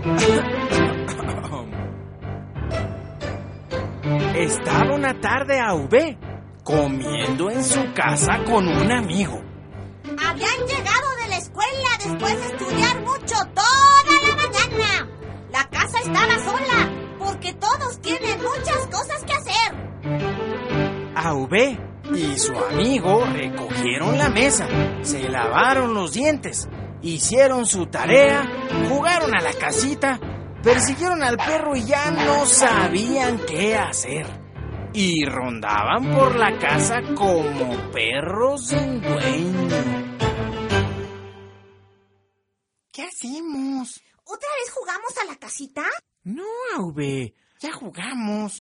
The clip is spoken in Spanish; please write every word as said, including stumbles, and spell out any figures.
Estaba una tarde A V comiendo en su casa con un amigo. Habían llegado de la escuela después de estudiar mucho toda la mañana. La casa estaba sola porque todos tienen muchas cosas que hacer. A V y su amigo recogieron la mesa, se lavaron los dientes, hicieron su tarea, jugaron a la casita, persiguieron al perro y ya no sabían qué hacer. Y rondaban por la casa como perros sin dueño. ¿Qué hacemos? ¿Otra vez jugamos a la casita? No, A V, ya jugamos.